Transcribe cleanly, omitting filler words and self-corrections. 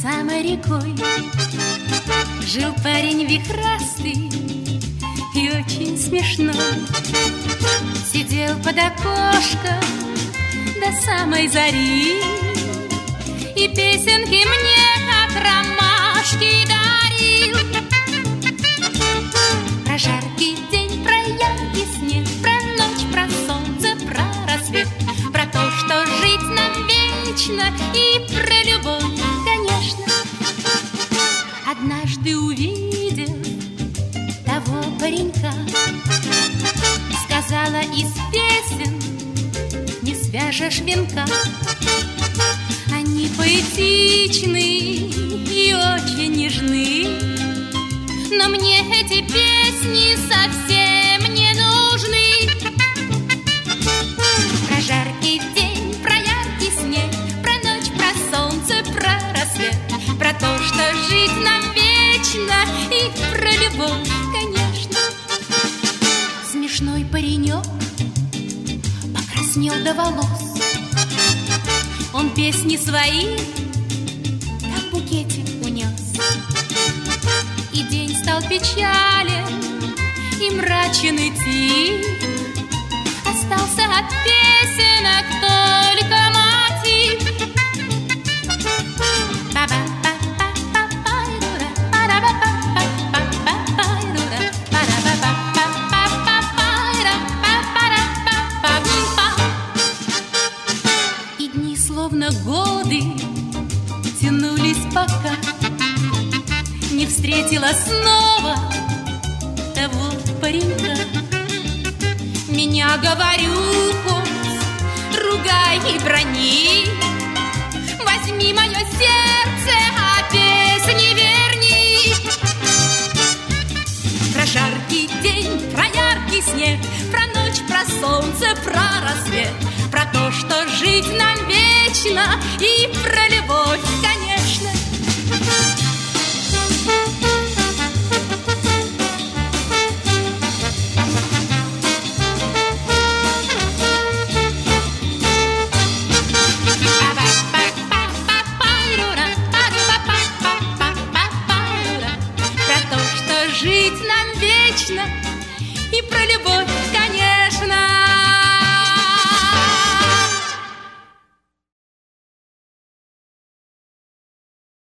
самой рекой жил парень вихрастый и очень смешной. Сидел под окошком до самой зари и песенки мне, как ромашки, дарил. Про жаркий день, про яркий снег, про ночь, про солнце, про рассвет, про то, что жить нам вечно, и про любовь, конечно. Однажды увидел того паренька, сказала из песен не свяжешь венка. Они поэтичны и очень нежны, но мне эти песни совсем не нужны. Про жаркий день, про яркий снег, про ночь, про солнце, про рассвет, про то, что жить нам вечно, и про любовь, конечно. Смешной паренек покраснел до волос. Он песни свои, как букетик, унес. И день стал печален и мрачен идти. Остался от песенок только мотив. И дни, словно годы, тянулись, пока не встретила снова того паренька. Меня, говорю, хоть ругай и брони, возьми мое сердце, а песни верни. Про жаркий день, про яркий снег, про ночь, про солнце, про рассвет, про то, что жить нам вечно, и про любовь, конечно.